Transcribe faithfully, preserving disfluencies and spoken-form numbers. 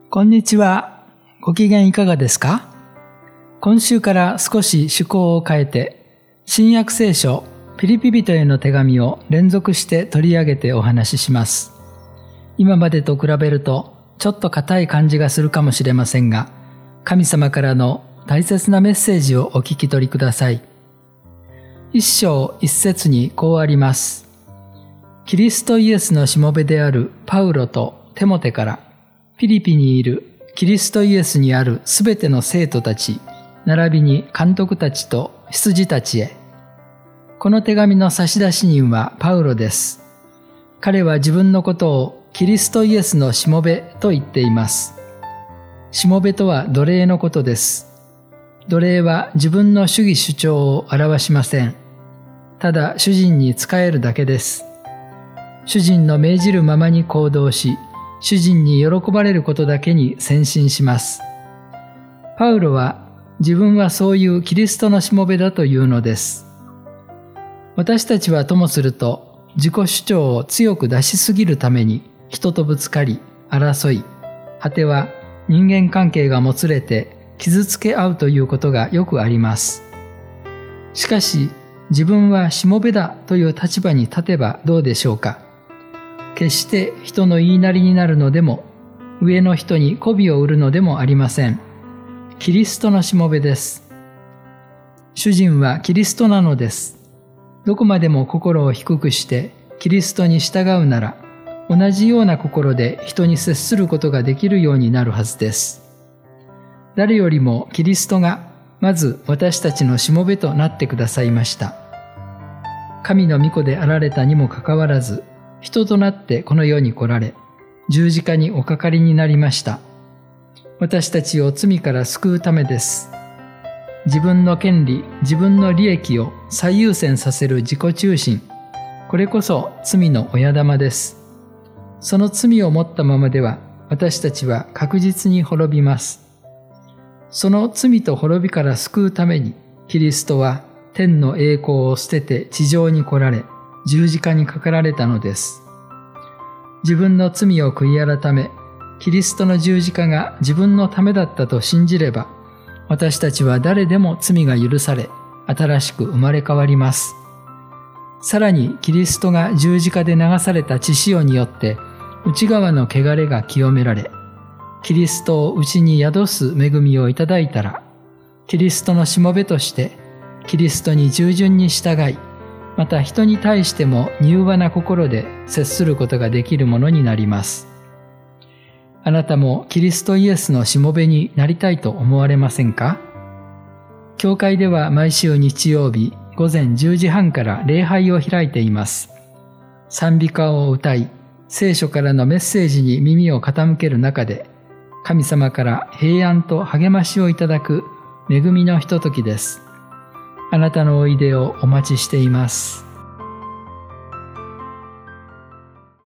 こんにちは。ご機嫌いかがですか？今週から少し趣向を変えて、新約聖書ピリピ人への手紙を連続して取り上げてお話しします。今までと比べるとちょっと硬い感じがするかもしれませんが、神様からの大切なメッセージをお聞き取りください。一章一節にこうあります。キリストイエスのしもべであるパウロとテモテから、ピリピにいるキリストイエスにあるすべての生徒たち、並びに監督たちと羊たちへ。この手紙の差出人はパウロです。彼は自分のことをキリストイエスのしもべと言っています。しもべとは奴隷のことです。奴隷は自分の主義主張を表しません。ただ主人に仕えるだけです。主人の命じるままに行動し、主人に喜ばれることだけに専心します。パウロは自分はそういうキリストのしもべだというのです。私たちはともすると自己主張を強く出しすぎるために人とぶつかり、争い、果ては人間関係がもつれて傷つけ合うということがよくあります。しかし自分はしもべだという立場に立てばどうでしょうか。決して人の言いなりになるのでも、上の人に媚びを売るのでもありません。キリストのしもべです。主人はキリストなのです。どこまでも心を低くしてキリストに従うなら、同じような心で人に接することができるようになるはずです。誰よりもキリストがまず私たちのしもべとなってくださいました。神の御子であられたにもかかわらず、人となってこの世に来られ、十字架におかかりになりました。私たちを罪から救うためです。自分の権利、自分の利益を最優先させる自己中心、これこそ罪の親玉です。その罪を持ったままでは、私たちは確実に滅びます。その罪と滅びから救うために、キリストは天の栄光を捨てて地上に来られ、十字架にかかられたのです。自分の罪を悔い改め、キリストの十字架が自分のためだったと信じれば、私たちは誰でも罪が許され、新しく生まれ変わります。さらにキリストが十字架で流された血潮によって、内側の汚れが清められ、キリストを内に宿す恵みをいただいたら、キリストのしもべとして、キリストに従順に従い、また人に対しても柔和な心で接することができるものになります。あなたもキリストイエスのしもべになりたいと思われませんか？教会では毎週日曜日午前じゅうじはんから礼拝を開いています。賛美歌を歌い、聖書からのメッセージに耳を傾ける中で、神様から平安と励ましをいただく恵みのひとときです。あなたのおいでをお待ちしています。